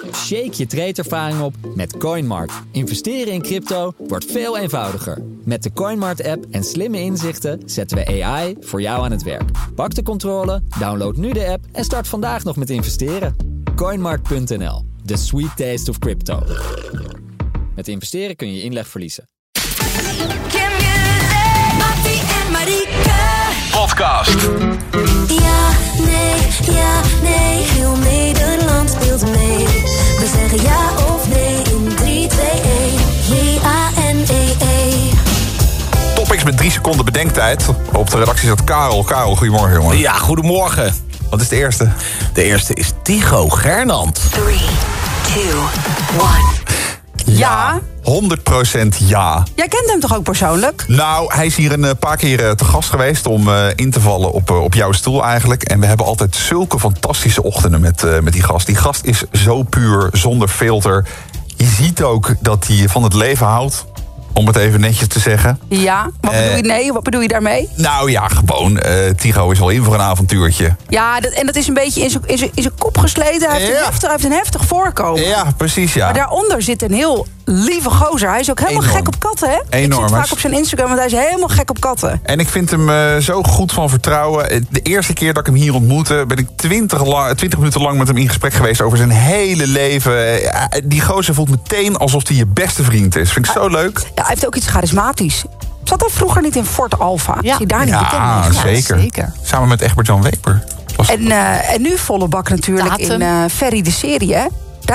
Shake je tradeervaring op met CoinMart. Investeren in crypto wordt veel eenvoudiger. Met de CoinMart-app en slimme inzichten zetten we AI voor jou aan het werk. Pak de controle, download nu de app en start vandaag nog met investeren. CoinMart.nl, the sweet taste of crypto. Met investeren kun je inleg verliezen. Mattie en Marieke. Podcast. Ja, nee, heel Nederland speelt mee. We zeggen ja of nee in 3, 2, 1. J-A-N-E-E. Topics met 3 seconden bedenktijd. Op de redactie zat Karel. Karel, goedemorgen, jongen. Ja, goedemorgen. Wat is de eerste? De eerste is Tycho Gernand. 3, 2, 1. Ja. 100% ja. Jij kent hem toch ook persoonlijk? Nou, hij is hier een paar keer te gast geweest om in te vallen op jouw stoel eigenlijk. En we hebben altijd zulke fantastische ochtenden met die gast. Die gast is zo puur, zonder filter. Je ziet ook dat hij van het leven houdt. Om het even netjes te zeggen. Ja, wat bedoel je daarmee? Nou ja, gewoon. Tycho is wel in voor een avontuurtje. Ja, dat is een beetje in zijn kop gesleten. Hij heeft een heftig voorkomen. Ja, precies, ja. Maar daaronder zit een heel lieve gozer. Hij is ook helemaal Enorm. gek op katten, hè? Enorm. Ik zit vaak op zijn Instagram, want hij is helemaal gek op katten. En ik vind hem zo goed van vertrouwen. De eerste keer dat ik hem hier ontmoette, ben ik 20 minuten lang met hem in gesprek geweest over zijn hele leven. Die gozer voelt meteen alsof hij je beste vriend is. Vind ik zo leuk. Ja, hij heeft ook iets charismatisch. Zat hij vroeger niet in Fort Alpha? Ja. Is hij daar niet bekend mee? Ja, zeker. Samen met Egbert-Jan Weber. En nu volle bak natuurlijk Datum. in Ferry de serie, hè?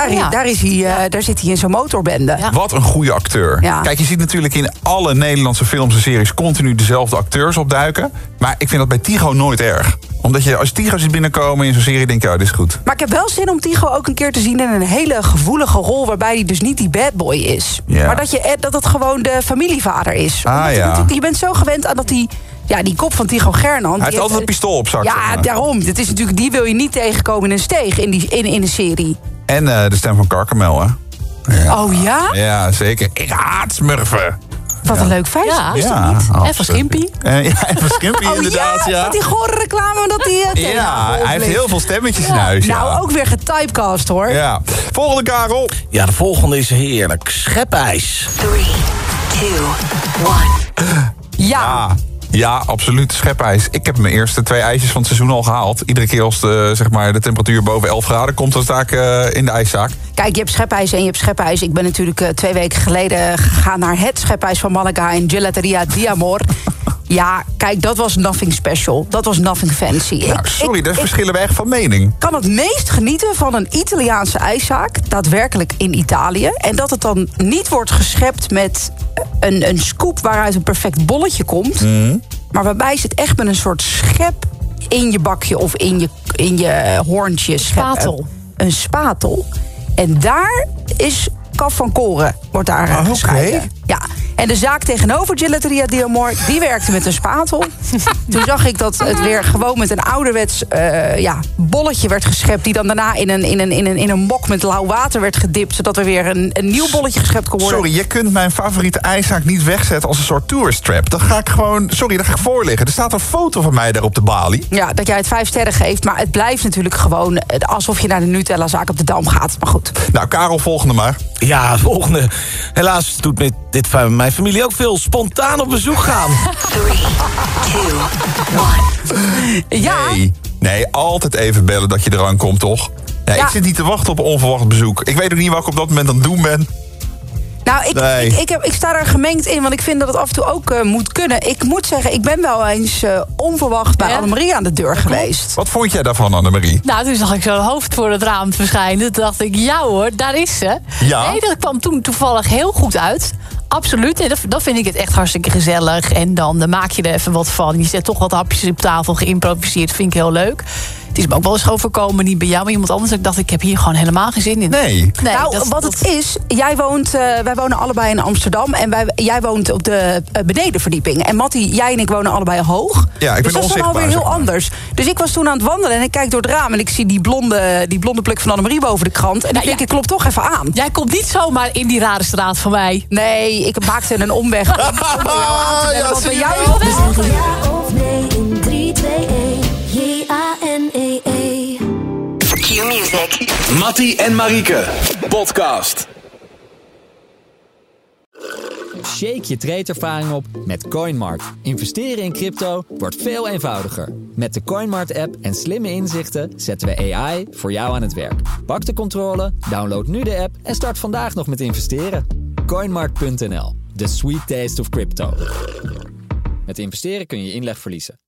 Daar zit hij in zo'n motorbende. Ja. Wat een goede acteur. Ja. Kijk, je ziet natuurlijk in alle Nederlandse films en series continu dezelfde acteurs opduiken. Maar ik vind dat bij Tycho nooit erg. Omdat je als Tycho ziet binnenkomen in zo'n serie, denk je, dit is goed. Maar ik heb wel zin om Tycho ook een keer te zien in een hele gevoelige rol, waarbij hij dus niet die bad boy is. Ja. Maar dat het gewoon de familievader is. Omdat je bent zo gewend aan dat die kop van Tycho Gernand. Hij heeft altijd een pistool op zak. Ja, zeg maar. daarom. Dit is natuurlijk, die wil je niet tegenkomen in een steeg in de serie. En de stem van Gargamel, hè? Ja. Oh ja? Ja, zeker. Ik haat smurfen. Wat een leuk feitje. Ja, Is dat Ja, niet? absoluut. En van Skimpy. Ja, en van Skimpy Oh inderdaad, ja. Met die gore reclame dat hij Ja, hij heeft heel veel stemmetjes in huis, ja. Nou, ook weer getypecast, hoor. Ja. Volgende, Karel. Ja, de volgende is heerlijk. Schepijs. 3, 2, 1. Ja. Ja, absoluut. Schepijs. Ik heb mijn eerste 2 ijsjes van het seizoen al gehaald. Iedere keer als de temperatuur boven 11 graden komt, dan sta ik in de ijszaak. Kijk, je hebt schepijs en je hebt schepijs. Ik ben natuurlijk 2 weken geleden gegaan naar het schepijs van Malaga in Gelateria Diamor. Ja, kijk, dat was nothing special. Dat was nothing fancy. Nou, sorry, daar verschillen we echt van mening. Kan het meest genieten van een Italiaanse ijszaak, daadwerkelijk in Italië. En dat het dan niet wordt geschept met een scoop waaruit een perfect bolletje komt. Maar waarbij ze het echt met een soort schep in je bakje of in je hoorntje scheppen. Spatel. Een spatel. En daar is Kaf van Koren, wordt daar gescheiden. Ja. En de zaak tegenover Gelateria Diamor, die werkte met een spatel. Toen zag ik dat het weer gewoon met een ouderwets bolletje werd geschept, die dan daarna in een mok met lauw water werd gedipt, zodat er weer een nieuw bolletje geschept kon worden. Sorry, je kunt mijn favoriete ijszaak niet wegzetten als een soort tourist trap. Dan ga ik voorliggen. Er staat een foto van mij daar op de balie. Ja, dat jij het 5 sterren geeft, maar het blijft natuurlijk gewoon alsof je naar de Nutella-zaak op de Dam gaat. Maar goed. Nou, Karel, volgende maar. Ja, volgende. Helaas doet met dit van mijn familie ook veel spontaan op bezoek gaan. 3, 2, 1. Ja, Nee, altijd even bellen dat je eraan komt, toch? Ja, Ja. Ik zit niet te wachten op een onverwacht bezoek. Ik weet ook niet wat ik op dat moment aan het doen ben. nou, Nee. ik sta er gemengd in, want ik vind dat het af en toe ook moet kunnen. Ik moet zeggen, ik ben wel eens onverwacht bij Ja? Annemarie aan de deur geweest. Wat vond jij daarvan, Annemarie? Nou, toen zag ik zo'n hoofd voor het raam verschijnen. Toen dacht ik, ja hoor, daar is ze. Ja? Nee, dat kwam toen toevallig heel goed uit. Absoluut. En dan vind ik het echt hartstikke gezellig. En dan maak je er even wat van. Je zet toch wat hapjes op tafel, geïmproviseerd. Vind ik heel leuk. Het is me ook wel eens overkomen, niet bij jou, maar iemand anders. Dat ik dacht, ik heb hier gewoon helemaal geen zin in. Nee. Nou, het is, wij wonen allebei in Amsterdam en jij woont op de benedenverdieping. En Mattie, jij en ik wonen allebei hoog. Ja, ik ben dus dat is dan onzichtbaar, alweer heel zeg maar. anders. Dus ik was toen aan het wandelen en ik kijk door het raam en ik zie die blonde pluk van Annemarie boven de krant. En dan denk ik klop toch even aan. Jij komt niet zomaar in die rare straat van mij. Nee, ik maakte een omweg om bij jou aan te bellen, want bij jou We zeggen ja of nee in 3, 2, 1. J-A-N-E-E. Q Music. Mattie en Marieke, podcast. Shake je tradeervaring op met CoinMart. Investeren in crypto wordt veel eenvoudiger. Met de CoinMart-app en slimme inzichten zetten we AI voor jou aan het werk. Pak de controle, download nu de app en start vandaag nog met investeren. CoinMart.nl, the sweet taste of crypto. Met investeren kun je inleg verliezen.